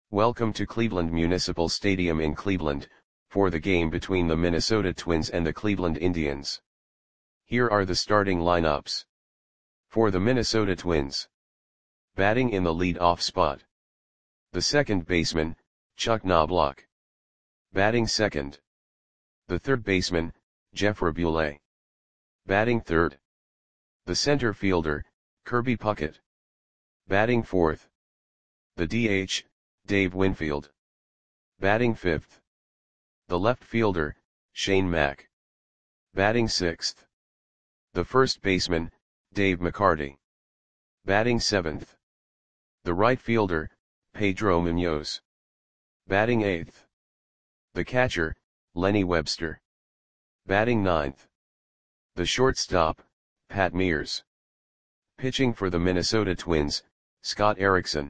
Welcome to Cleveland Municipal Stadium in Cleveland, for the game between the Minnesota Twins and the Cleveland Indians. Here are the starting lineups. For the Minnesota Twins. Batting in the lead-off spot. The second baseman, Chuck Knobloch. Batting second. The third baseman, Jeff Raboulet. Batting third. The center fielder, Kirby Puckett. Batting fourth. The DH, Dave Winfield. Batting fifth. The left fielder, Shane Mack. Batting sixth. The first baseman, Dave McCarty. Batting seventh. The right fielder, Pedro Munoz. Batting eighth. The catcher, Lenny Webster. Batting ninth. The shortstop, Pat Mears. Pitching for the Minnesota Twins, Scott Erickson.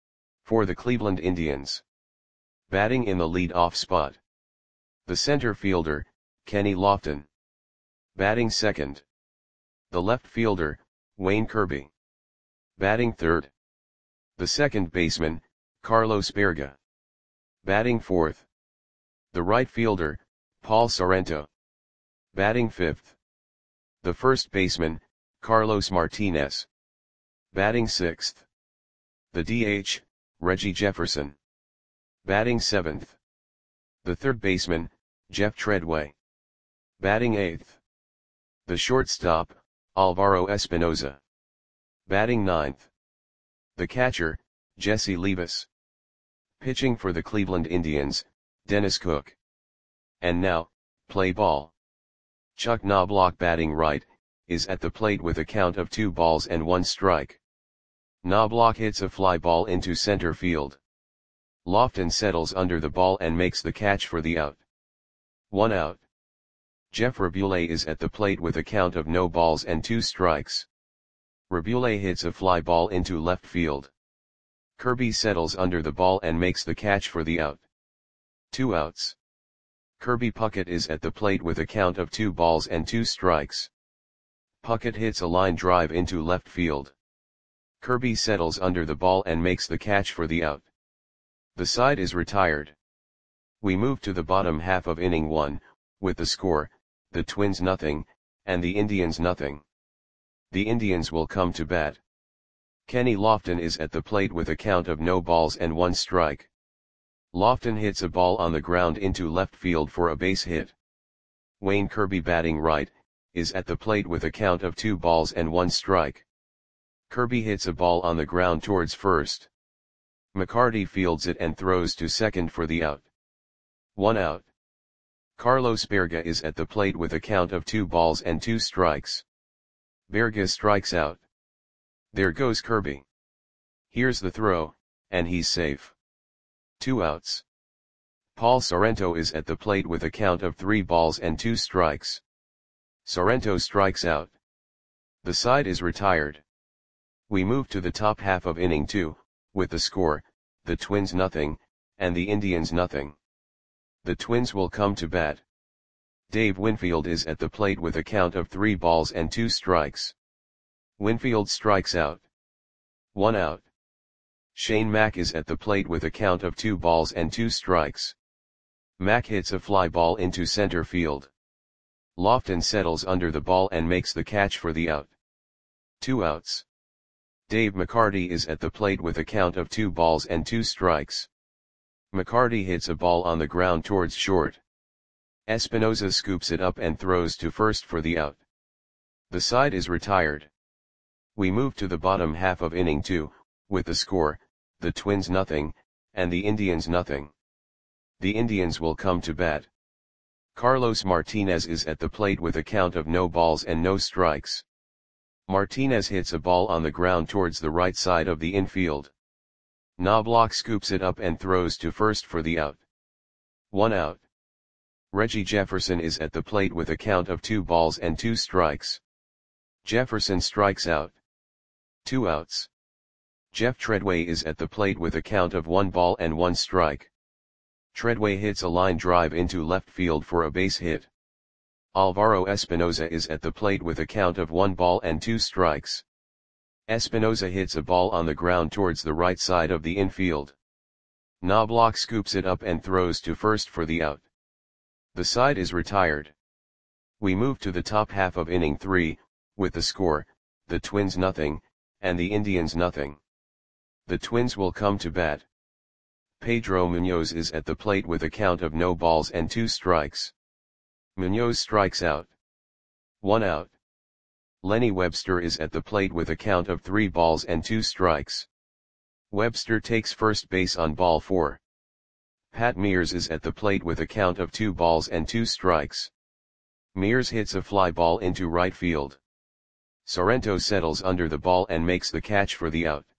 For the Cleveland Indians. Batting in the lead-off spot. The center fielder, Kenny Lofton. Batting second. The left fielder, Wayne Kirby. Batting third. The second baseman, Carlos Berga. Batting fourth. The right fielder, Paul Sorrento. Batting fifth. The first baseman, Carlos Martinez. Batting sixth. The DH, Reggie Jefferson. Batting seventh. The third baseman, Jeff Treadway. Batting eighth. The shortstop, Alvaro Espinoza. Batting ninth. The catcher, Jesse Levis. Pitching for the Cleveland Indians, Dennis Cook. And now, play ball. Chuck Knobloch batting right, is at the plate with a count of 2 balls and 1 strike. Knobloch hits a fly ball into center field. Lofton settles under the ball and makes the catch for the out. 1 out. Jeff Raboulet is at the plate with a count of no balls and 2 strikes. Raboulet hits a fly ball into left field. Kirby settles under the ball and makes the catch for the out. 2 outs. Kirby Puckett is at the plate with a count of 2 balls and 2 strikes. Puckett hits a line drive into left field. Kirby settles under the ball and makes the catch for the out. The side is retired. We move to the bottom half of inning 1, with the score, the Twins nothing, and the Indians nothing. The Indians will come to bat. Kenny Lofton is at the plate with a count of no balls and 1 strike. Lofton hits a ball on the ground into left field for a base hit. Wayne Kirby batting right, is at the plate with a count of 2 balls and 1 strike. Kirby hits a ball on the ground towards first. McCarty fields it and throws to second for the out. 1 out. Carlos Berga is at the plate with a count of 2 balls and 2 strikes. Berga strikes out. There goes Kirby. Here's the throw, and he's safe. 2 outs. Paul Sorrento is at the plate with a count of 3 balls and 2 strikes. Sorrento strikes out. The side is retired. We move to the top half of inning 2, with the score, the Twins nothing, and the Indians nothing. The Twins will come to bat. Dave Winfield is at the plate with a count of 3 balls and 2 strikes. Winfield strikes out. 1 out. Shane Mack is at the plate with a count of 2 balls and 2 strikes. Mack hits a fly ball into center field. Lofton settles under the ball and makes the catch for the out. 2 outs. Dave McCarty is at the plate with a count of 2 balls and 2 strikes. McCarty hits a ball on the ground towards short. Espinoza scoops it up and throws to first for the out. The side is retired. We move to the bottom half of inning 2, with the score, the Twins nothing, and the Indians nothing. The Indians will come to bat. Carlos Martinez is at the plate with a count of no balls and no strikes. Martinez hits a ball on the ground towards the right side of the infield. Knobloch scoops it up and throws to first for the out. 1 out. Reggie Jefferson is at the plate with a count of 2 balls and 2 strikes. Jefferson strikes out. 2 outs. Jeff Treadway is at the plate with a count of 1 ball and 1 strike. Treadway hits a line drive into left field for a base hit. Alvaro Espinoza is at the plate with a count of 1 ball and 2 strikes. Espinoza hits a ball on the ground towards the right side of the infield. Knobloch scoops it up and throws to first for the out. The side is retired. We move to the top half of inning 3, with the score, the Twins nothing, and the Indians nothing. The Twins will come to bat. Pedro Munoz is at the plate with a count of no balls and 2 strikes. Munoz strikes out. 1 out. Lenny Webster is at the plate with a count of 3 balls and 2 strikes. Webster takes first base on ball 4. Pat Mears is at the plate with a count of 2 balls and 2 strikes. Mears hits a fly ball into right field. Sorrento settles under the ball and makes the catch for the out.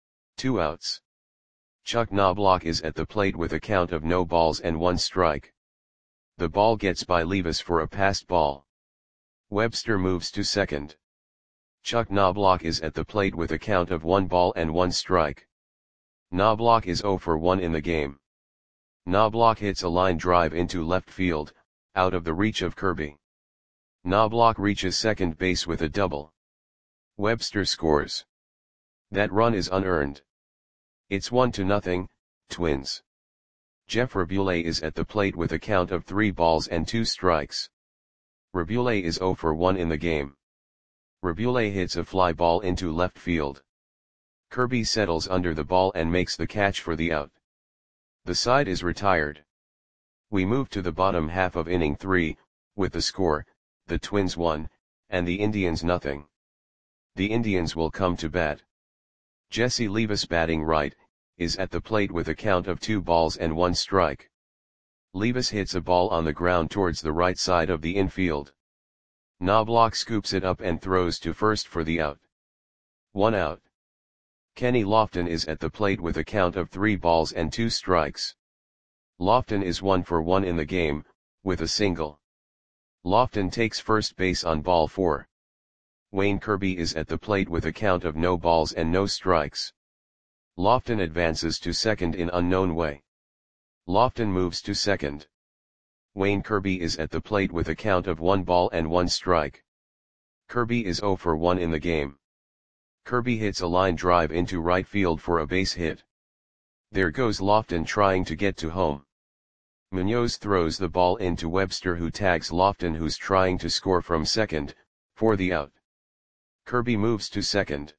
2 outs. Chuck Knobloch is at the plate with a count of no balls and 1 strike. The ball gets by Levis for a passed ball. Webster moves to second. Chuck Knobloch is at the plate with a count of 1 ball and 1 strike. Knobloch is 0 for 1 in the game. Knobloch hits a line drive into left field, out of the reach of Kirby. Knobloch reaches second base with a double. Webster scores. That run is unearned. It's 1-0, Twins. Jeff Rabule is at the plate with a count of 3 balls and 2 strikes. Rabule is 0 for 1 in the game. Rabule hits a fly ball into left field. Kirby settles under the ball and makes the catch for the out. The side is retired. We move to the bottom half of inning 3, with the score, the Twins 1, and the Indians nothing. The Indians will come to bat. Jesse Levis, batting right, is at the plate with a count of 2 balls and 1 strike. Levis hits a ball on the ground towards the right side of the infield. Knobloch scoops it up and throws to first for the out. 1 out. Kenny Lofton is at the plate with a count of 3 balls and 2 strikes. Lofton is 1 for 1 in the game, with a single. Lofton takes first base on ball 4. Wayne Kirby is at the plate with a count of no balls and no strikes. Lofton advances to second in unknown way. Lofton moves to second. Wayne Kirby is at the plate with a count of 1 ball and 1 strike. Kirby is 0 for 1 in the game. Kirby hits a line drive into right field for a base hit. There goes Lofton trying to get to home. Munoz throws the ball into Webster, who tags Lofton, who's trying to score from second, for the out. Kirby moves to second.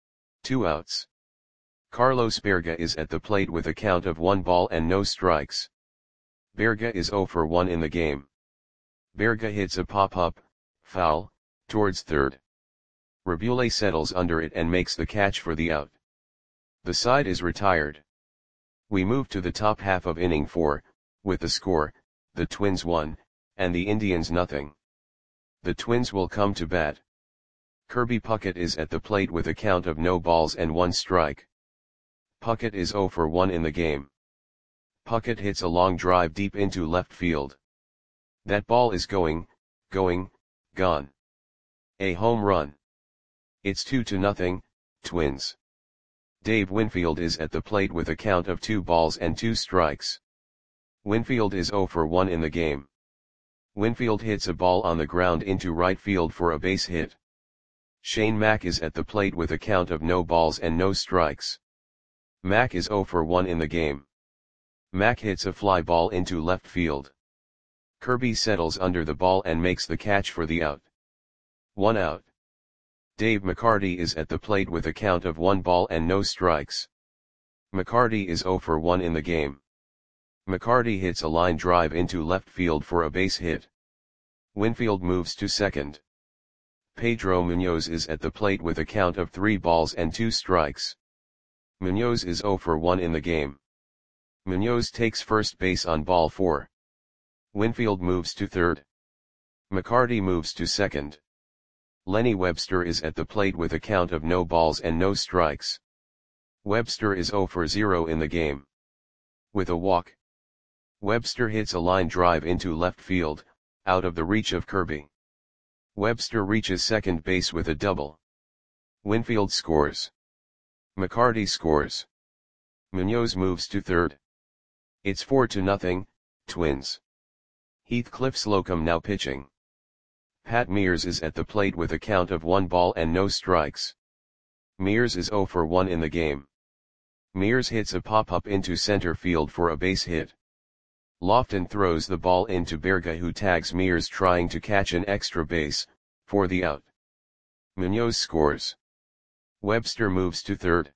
2 outs. Carlos Berga is at the plate with a count of 1 ball and no strikes. Berga is 0 for 1 in the game. Berga hits a pop-up, foul, towards third. Rabule settles under it and makes the catch for the out. The side is retired. We move to the top half of inning 4, with the score, the Twins 1, and the Indians nothing. The Twins will come to bat. Kirby Puckett is at the plate with a count of no balls and 1 strike. Puckett is 0 for 1 in the game. Puckett hits a long drive deep into left field. That ball is gone. A home run. It's 2-0, Twins. Dave Winfield is at the plate with a count of 2 balls and 2 strikes. Winfield is 0 for 1 in the game. Winfield hits a ball on the ground into right field for a base hit. Shane Mack is at the plate with a count of no balls and no strikes. Mack is 0 for 1 in the game. Mack hits a fly ball into left field. Kirby settles under the ball and makes the catch for the out. 1 out. Dave McCarty is at the plate with a count of 1 ball and no strikes. McCarty is 0 for 1 in the game. McCarty hits a line drive into left field for a base hit. Winfield moves to second. Pedro Munoz is at the plate with a count of 3 balls and 2 strikes. Munoz is 0 for 1 in the game. Munoz takes first base on ball 4. Winfield moves to third. McCarty moves to second. Lenny Webster is at the plate with a count of no balls and no strikes. Webster is 0 for 0 in the game. With a walk. Webster hits a line drive into left field, out of the reach of Kirby. Webster reaches second base with a double. Winfield scores. McCarty scores. Munoz moves to third. It's 4-0, Twins. Heathcliff Slocum now pitching. Pat Mears is at the plate with a count of 1 ball and no strikes. Mears is 0 for 1 in the game. Mears hits a pop-up into center field for a base hit. Lofton throws the ball into Berga, who tags Mears trying to catch an extra base, for the out. Munoz scores. Webster moves to third.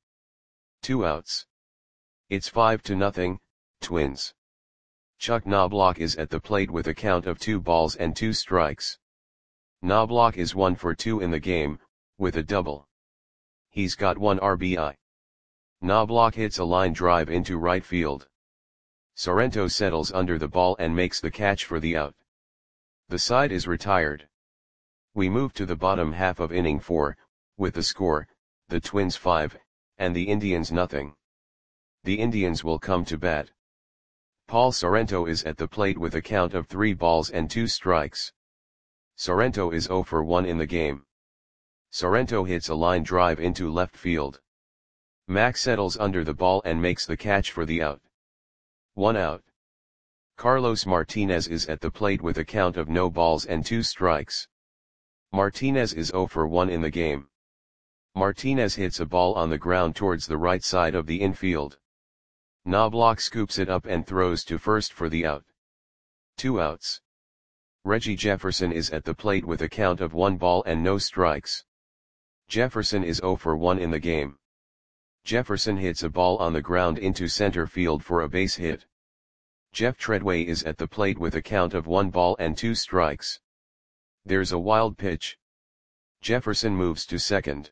2 outs. It's 5-0, Twins. Chuck Knobloch is at the plate with a count of 2 balls and 2 strikes. Knobloch is 1 for 2 in the game, with a double. He's got 1 RBI. Knobloch hits a line drive into right field. Sorrento settles under the ball and makes the catch for the out. The side is retired. We move to the bottom half of inning 4, with the score, the Twins 5, and the Indians nothing. The Indians will come to bat. Paul Sorrento is at the plate with a count of 3 balls and 2 strikes. Sorrento is 0 for 1 in the game. Sorrento hits a line drive into left field. Mack settles under the ball and makes the catch for the out. 1 out. Carlos Martinez is at the plate with a count of no balls and 2 strikes. Martinez is 0 for 1 in the game. Martinez hits a ball on the ground towards the right side of the infield. Knobloch scoops it up and throws to first for the out. 2 outs. Reggie Jefferson is at the plate with a count of 1 ball and no strikes. Jefferson is 0 for 1 in the game. Jefferson hits a ball on the ground into center field for a base hit. Jeff Treadway is at the plate with a count of 1 ball and 2 strikes. There's a wild pitch. Jefferson moves to second.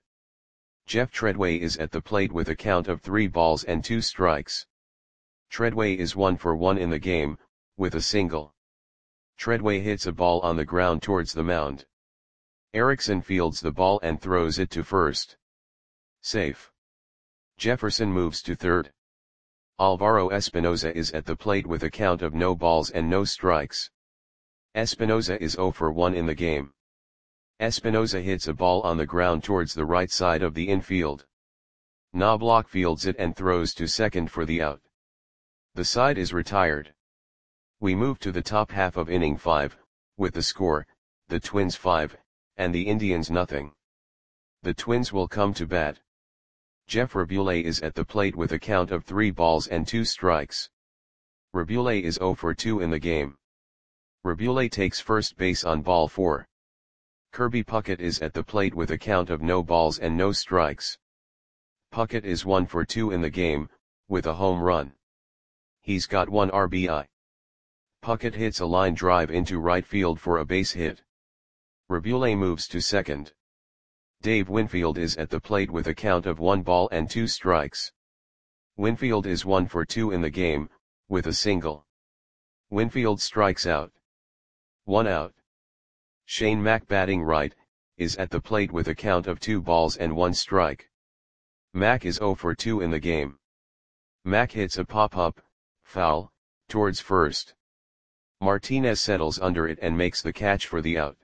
Jeff Treadway is at the plate with a count of 3 balls and 2 strikes. Treadway is 1 for 1 in the game, with a single. Treadway hits a ball on the ground towards the mound. Erickson fields the ball and throws it to first. Safe. Jefferson moves to third. Alvaro Espinoza is at the plate with a count of no balls and no strikes. Espinoza is 0 for 1 in the game. Espinoza hits a ball on the ground towards the right side of the infield. Knobloch fields it and throws to second for the out. The side is retired. We move to the top half of inning 5, with the score, the Twins 5, and the Indians nothing. The Twins will come to bat. Jeff Rabule is at the plate with a count of 3 balls and 2 strikes. Rabule is 0 for 2 in the game. Rabule takes first base on ball 4. Kirby Puckett is at the plate with a count of no balls and no strikes. Puckett is 1 for 2 in the game, with a home run. He's got 1 RBI. Puckett hits a line drive into right field for a base hit. Rabule moves to second. Dave Winfield is at the plate with a count of 1 ball and 2 strikes. Winfield is 1 for 2 in the game, with a single. Winfield strikes out. 1 out. Shane Mack, batting right, is at the plate with a count of 2 balls and 1 strike. Mack is 0 for 2 in the game. Mack hits a pop-up, foul, towards first. Martinez settles under it and makes the catch for the out.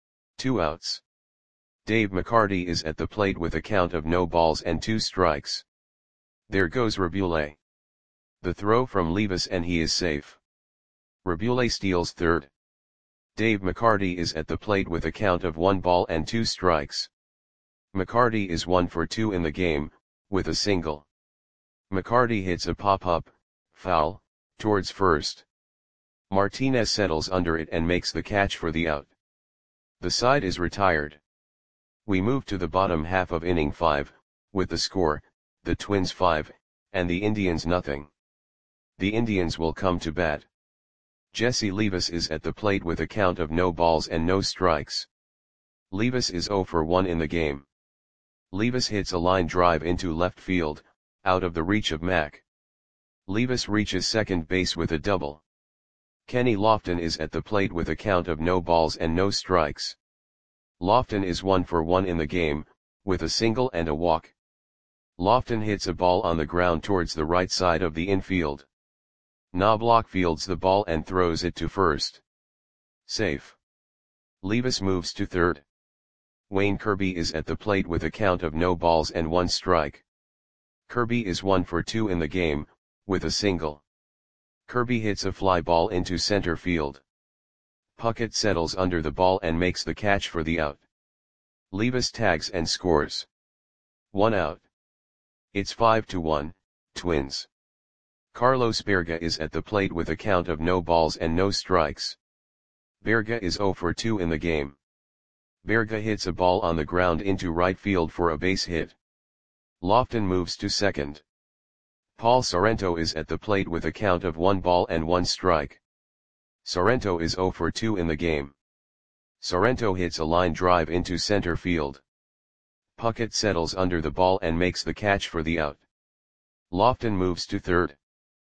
2 outs. Dave McCarty is at the plate with a count of no balls and 2 strikes. There goes Rabule. The throw from Levis and he is safe. Rabule steals third. Dave McCarty is at the plate with a count of 1 ball and 2 strikes. McCarty is 1 for 2 in the game, with a single. McCarty hits a pop-up, foul, towards first. Martinez settles under it and makes the catch for the out. The side is retired. We move to the bottom half of inning 5, with the score, the Twins 5, and the Indians nothing. The Indians will come to bat. Jesse Levis is at the plate with a count of no balls and no strikes. Levis is 0 for 1 in the game. Levis hits a line drive into left field, out of the reach of Mack. Levis reaches second base with a double. Kenny Lofton is at the plate with a count of no balls and no strikes. Lofton is 1 for 1 in the game, with a single and a walk. Lofton hits a ball on the ground towards the right side of the infield. Knobloch fields the ball and throws it to first. Safe. Levis moves to third. Wayne Kirby is at the plate with a count of no balls and 1 strike. Kirby is 1 for 2 in the game, with a single. Kirby hits a fly ball into center field. Puckett settles under the ball and makes the catch for the out. Levis tags and scores. 1 out. It's 5-1, Twins. Carlos Berga is at the plate with a count of no balls and no strikes. Berga is 0 for 2 in the game. Berga hits a ball on the ground into right field for a base hit. Lofton moves to second. Paul Sorrento is at the plate with a count of 1 ball and 1 strike. Sorrento is 0 for 2 in the game. Sorrento hits a line drive into center field. Puckett settles under the ball and makes the catch for the out. Lofton moves to third.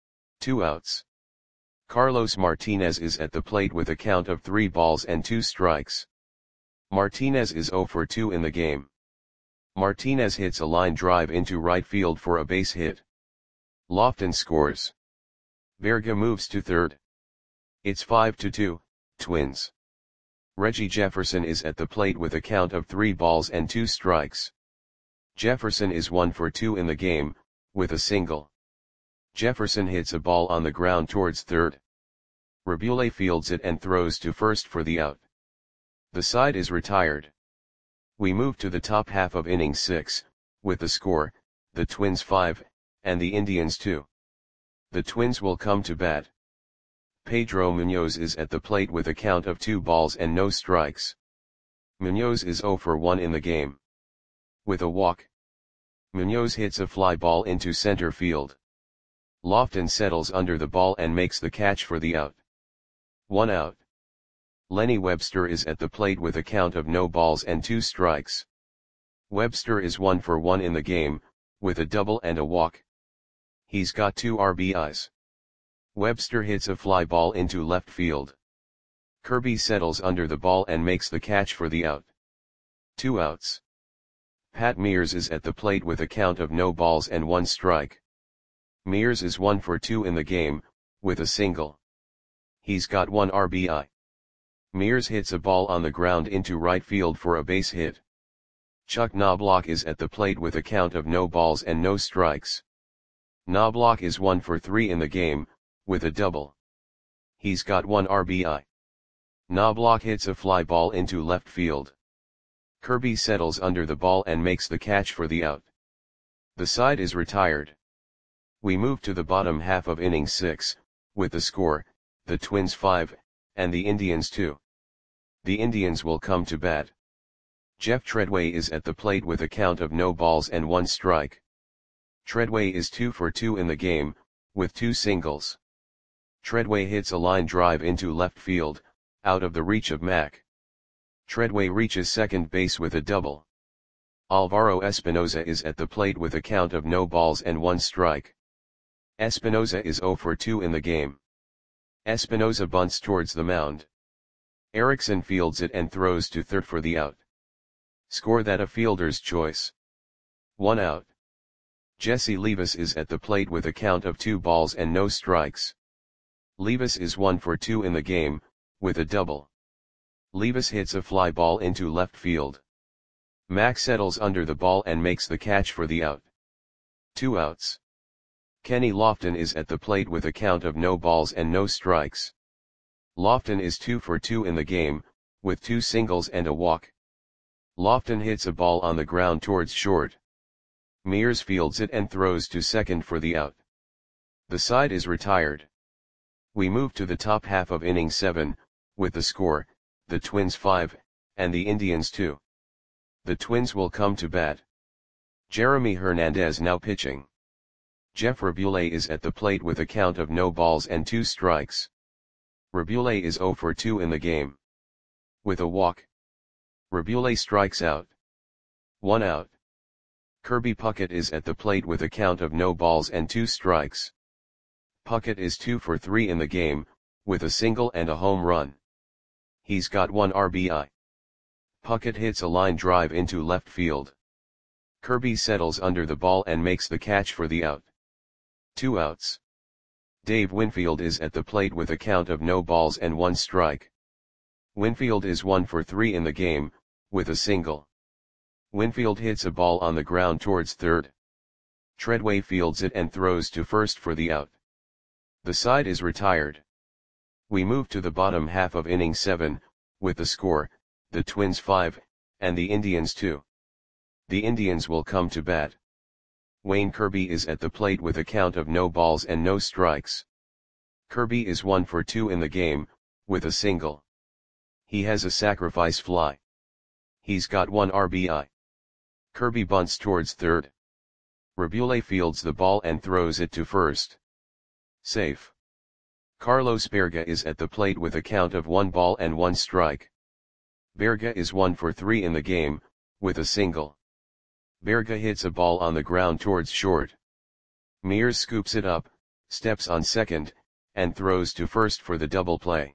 2 outs. Carlos Martinez is at the plate with a count of 3 balls and 2 strikes. Martinez is 0 for 2 in the game. Martinez hits a line drive into right field for a base hit. Lofton scores. Berga moves to third. It's 5-2, Twins. Reggie Jefferson is at the plate with a count of 3 balls and 2 strikes. Jefferson is 1 for 2 in the game, with a single. Jefferson hits a ball on the ground towards third. Rabule fields it and throws to first for the out. The side is retired. We move to the top half of inning 6, with the score, the Twins 5, and the Indians 2. The Twins will come to bat. Pedro Munoz is at the plate with a count of 2 balls and no strikes. Munoz is 0 for 1 in the game. With a walk, Munoz hits a fly ball into center field. Lofton settles under the ball and makes the catch for the out. 1 out. Lenny Webster is at the plate with a count of no balls and 2 strikes. Webster is 1 for 1 in the game, with a double and a walk. He's got 2 RBIs. Webster hits a fly ball into left field. Kirby settles under the ball and makes the catch for the out. 2 outs. Pat Mears is at the plate with a count of no balls and 1 strike. Mears is 1 for 2 in the game, with a single. He's got 1 RBI. Mears hits a ball on the ground into right field for a base hit. Chuck Knobloch is at the plate with a count of no balls and no strikes. Knobloch is 1 for 3 in the game, with a double. He's got 1 RBI. Knobloch hits a fly ball into left field. Kirby settles under the ball and makes the catch for the out. The side is retired. We move to the bottom half of inning 6, with the score, the Twins 5, and the Indians 2. The Indians will come to bat. Jeff Treadway is at the plate with a count of no balls and 1 strike. Treadway is 2 for 2 in the game, with 2 singles. Treadway hits a line drive into left field, out of the reach of Mack. Treadway reaches second base with a double. Alvaro Espinoza is at the plate with a count of no balls and 1 strike. Espinoza is 0 for 2 in the game. Espinoza bunts towards the mound. Erickson fields it and throws to third for the out. Score that a fielder's choice. 1 out. Jesse Levis is at the plate with a count of 2 balls and no strikes. Levis is 1 for 2 in the game, with a double. Levis hits a fly ball into left field. Mack settles under the ball and makes the catch for the out. 2 outs. Kenny Lofton is at the plate with a count of no balls and no strikes. Lofton is 2 for 2 in the game, with 2 singles and a walk. Lofton hits a ball on the ground towards short. Mears fields it and throws to second for the out. The side is retired. We move to the top half of inning 7, with the score, the Twins 5, and the Indians 2. The Twins will come to bat. Jeremy Hernandez now pitching. Jeff Rabule is at the plate with a count of no balls and 2 strikes. Rabule is 0 for 2 in the game. With a walk, Rabule strikes out. 1 out. Kirby Puckett is at the plate with a count of no balls and 2 strikes. Puckett is 2 for 3 in the game, with a single and a home run. He's got 1 RBI. Puckett hits a line drive into left field. Kirby settles under the ball and makes the catch for the out. 2 outs. Dave Winfield is at the plate with a count of no balls and 1 strike. Winfield is 1 for 3 in the game, with a single. Winfield hits a ball on the ground towards third. Treadway fields it and throws to first for the out. The side is retired. We move to the bottom half of inning 7, with the score, the Twins 5, and the Indians 2. The Indians will come to bat. Wayne Kirby is at the plate with a count of no balls and no strikes. Kirby is 1 for 2 in the game, with a single. He has a sacrifice fly. He's got 1 RBI. Kirby bunts towards third. Rabule fields the ball and throws it to first. Safe. Carlos Berga is at the plate with a count of 1 ball and 1 strike. Berga is 1 for 3 in the game, with a single. Berga hits a ball on the ground towards short. Mears scoops it up, steps on second, and throws to first for the double play.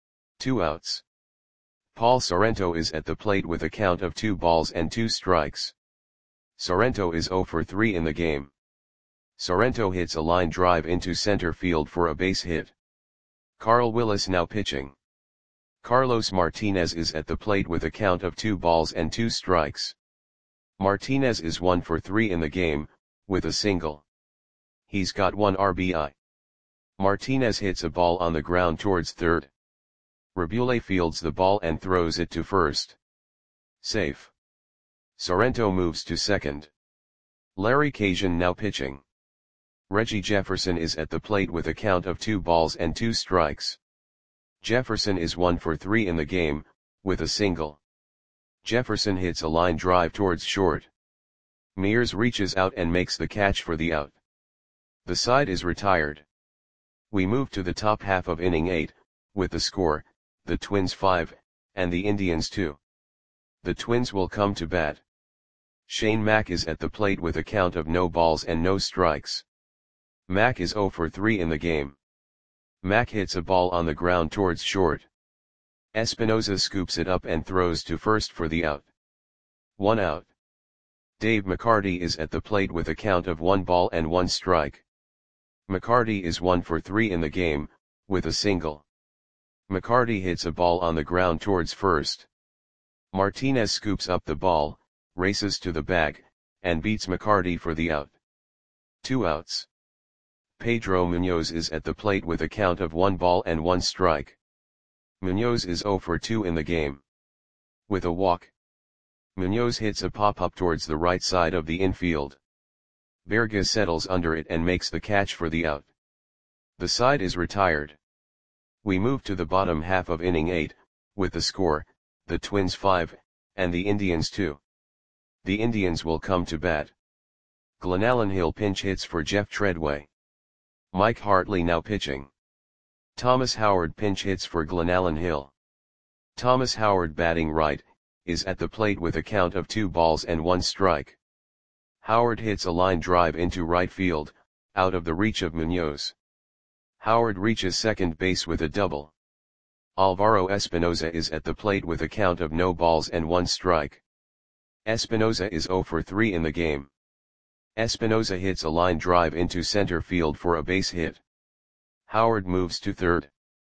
2 outs. Paul Sorrento is at the plate with a count of 2 balls and 2 strikes. Sorrento is 0 for 3 in the game. Sorrento hits a line drive into center field for a base hit. Carl Willis now pitching. Carlos Martinez is at the plate with a count of 2 balls and 2 strikes. Martinez is 1 for 3 in the game, with a single. He's got 1 RBI. Martinez hits a ball on the ground towards third. Rabule fields the ball and throws it to first. Safe. Sorrento moves to second. Larry Cajun now pitching. Reggie Jefferson is at the plate with a count of 2 balls and 2 strikes. Jefferson is 1 for 3 in the game, with a single. Jefferson hits a line drive towards short. Mears reaches out and makes the catch for the out. The side is retired. We move to the top half of inning 8, with the score, the Twins 5, and the Indians 2. The Twins will come to bat. Shane Mack is at the plate with a count of no balls and no strikes. Mack is 0 for 3 in the game. Mack hits a ball on the ground towards short. Espinoza scoops it up and throws to first for the out. 1 out. Dave McCarty is at the plate with a count of 1 ball and 1 strike. McCarty is 1 for 3 in the game, with a single. McCarty hits a ball on the ground towards first. Martinez scoops up the ball, races to the bag, and beats McCarty for the out. 2 outs. Pedro Munoz is at the plate with a count of 1 ball and 1 strike. Munoz is 0 for 2 in the game. With a walk. Munoz hits a pop-up towards the right side of the infield. Berga settles under it and makes the catch for the out. The side is retired. We move to the bottom half of inning 8, with the score, the Twins 5, and the Indians 2. The Indians will come to bat. Glenallen Hill pinch hits for Jeff Treadway. Mike Hartley now pitching. Thomas Howard pinch hits for Glenallen Hill. Thomas Howard batting right, is at the plate with a count of 2 balls and 1 strike. Howard hits a line drive into right field, out of the reach of Munoz. Howard reaches second base with a double. Alvaro Espinoza is at the plate with a count of no balls and 1 strike. Espinoza is 0 for 3 in the game. Espinoza hits a line drive into center field for a base hit. Howard moves to third.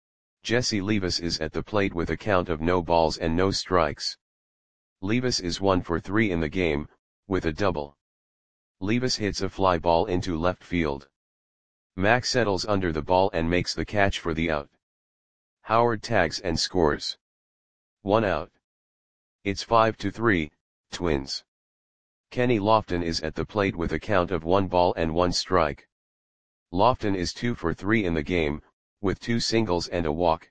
Jesse Levis is at the plate with a count of no balls and no strikes. Levis is 1 for 3 in the game, with a double. Levis hits a fly ball into left field. Mack settles under the ball and makes the catch for the out. Howard tags and scores. 1 out. It's 5-3, Twins. Kenny Lofton is at the plate with a count of 1 ball and 1 strike. Lofton is 2 for 3 in the game, with 2 singles and a walk.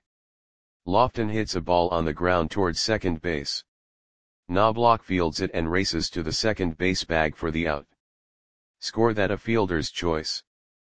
Lofton hits a ball on the ground towards second base. Knobloch fields it and races to the second base bag for the out. Score that a fielder's choice.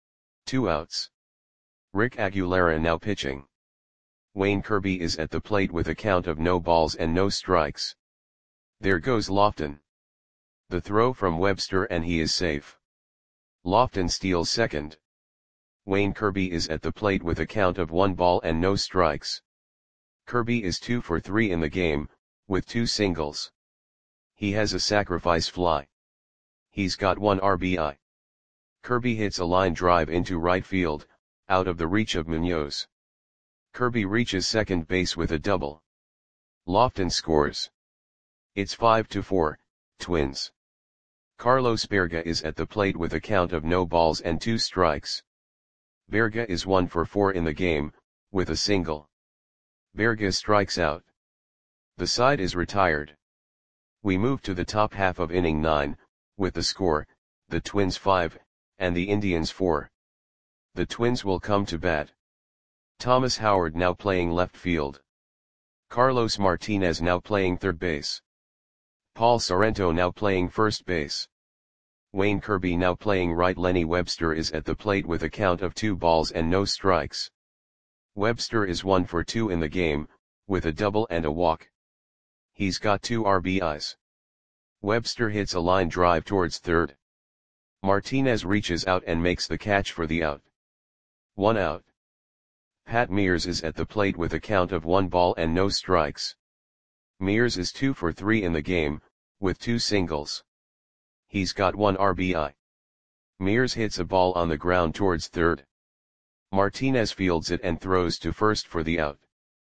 2 outs. Rick Aguilera now pitching. Wayne Kirby is at the plate with a count of no balls and no strikes. There goes Lofton. The throw from Webster and he is safe. Lofton steals second. Wayne Kirby is at the plate with a count of 1 ball and no strikes. Kirby is 2 for 3 in the game, with 2 singles. He has a sacrifice fly. He's got 1 RBI. Kirby hits a line drive into right field, out of the reach of Munoz. Kirby reaches second base with a double. Lofton scores. It's 5-4, Twins. Carlos Berga is at the plate with a count of no balls and 2 strikes. Berga is 1 for 4 in the game, with a single. Berga strikes out. The side is retired. We move to the top half of inning 9, with the score, the Twins 5, and the Indians 4. The Twins will come to bat. Thomas Howard now playing left field. Carlos Martinez now playing third base. Paul Sorrento now playing first base. Wayne Kirby now playing right. Lenny Webster is at the plate with a count of 2 balls and no strikes. Webster is 1 for 2 in the game, with a double and a walk. He's got 2 RBIs. Webster hits a line drive towards third. Martinez reaches out and makes the catch for the out. 1 out. Pat Mears is at the plate with a count of 1 ball and no strikes. Mears is 2 for 3 in the game, with 2 singles. He's got 1 RBI. Mears hits a ball on the ground towards third. Martinez fields it and throws to first for the out.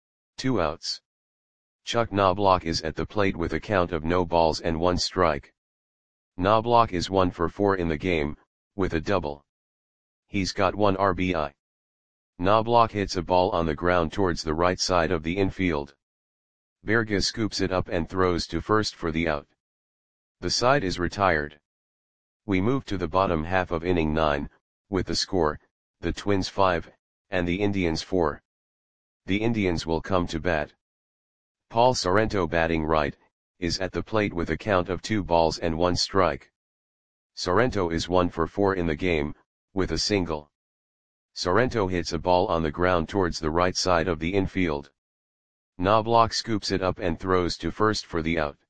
2 outs. Chuck Knobloch is at the plate with a count of no balls and 1 strike. Knobloch is 1 for 4 in the game, with a double. He's got 1 RBI. Knobloch hits a ball on the ground towards the right side of the infield. Berga scoops it up and throws to first for the out. The side is retired. We move to the bottom half of inning 9, with the score, the Twins 5, and the Indians 4. The Indians will come to bat. Paul Sorrento batting right, is at the plate with a count of 2 balls and 1 strike. Sorrento is 1 for 4 in the game, with a single. Sorrento hits a ball on the ground towards the right side of the infield. Knobloch scoops it up and throws to first for the out.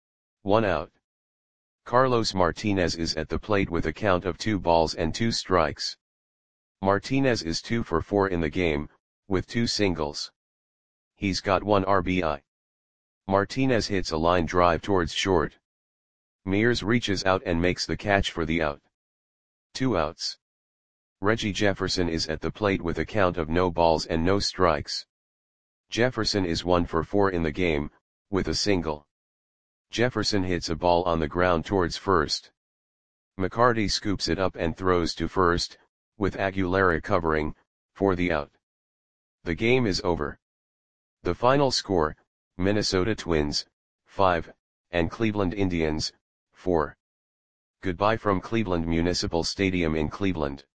1 out. Carlos Martinez is at the plate with a count of 2 balls and 2 strikes. Martinez is 2 for 4 in the game, with 2 singles. He's got 1 RBI. Martinez hits a line drive towards short. Mears reaches out and makes the catch for the out. 2 outs. Reggie Jefferson is at the plate with a count of no balls and no strikes. Jefferson is 1 for 4 in the game, with a single. Jefferson hits a ball on the ground towards first. McCarty scoops it up and throws to first, with Aguilera covering, for the out. The game is over. The final score, Minnesota Twins, 5, and Cleveland Indians, 4. Goodbye from Cleveland Municipal Stadium in Cleveland.